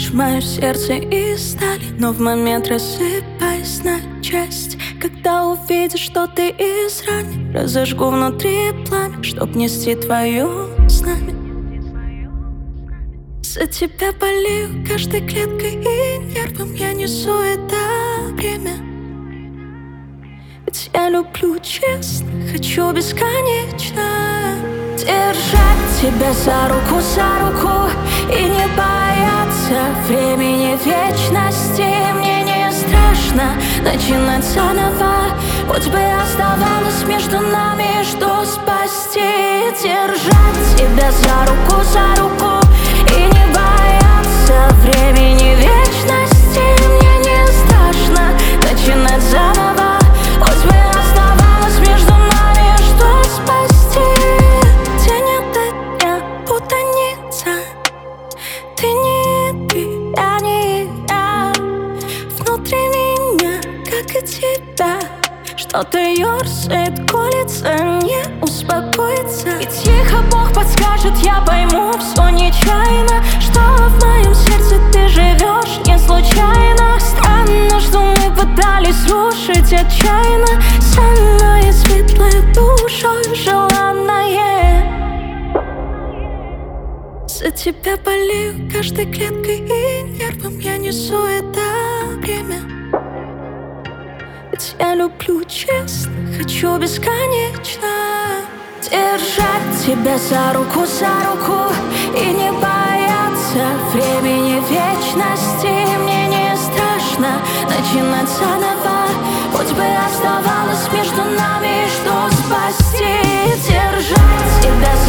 Делаешь мое сердце из стали, но в момент рассыпаясь на части. Когда увидишь, что ты изранен, разожгу внутри пламя, чтоб нести твое знамя. За тебя болею каждой клеткой и нервом, я несу это бремя. Ведь я люблю честно, хочу бесконечно держать тебя за руку и не бояться времени вечности. Мне не страшно начинать заново, хоть бы оставалось между нами что спасти. Держать тебя за руку и не бояться времени вечности. Мне не страшно начинать заново, хоть бы оставалось между нами что спасти. День ото дня путаница, ты не ты, я не я. Внутри меня, как и тебя, что-то ёрзает, колется, не успокоится. И тихо Бог подскажет, я пойму все нечаянно, что в моем сердце ты живешь не случайно. Странно, что мы пытались рушить отчаянно, самое светлое душой желанное. За тебя болею каждой клеткой и нервом, я несу это бремя. Ведь я люблю честно, хочу бесконечно держать тебя за руку и не бояться времени вечности. Мне не страшно начинать заново, хоть бы оставалось между нами что спасти. Держать тебя за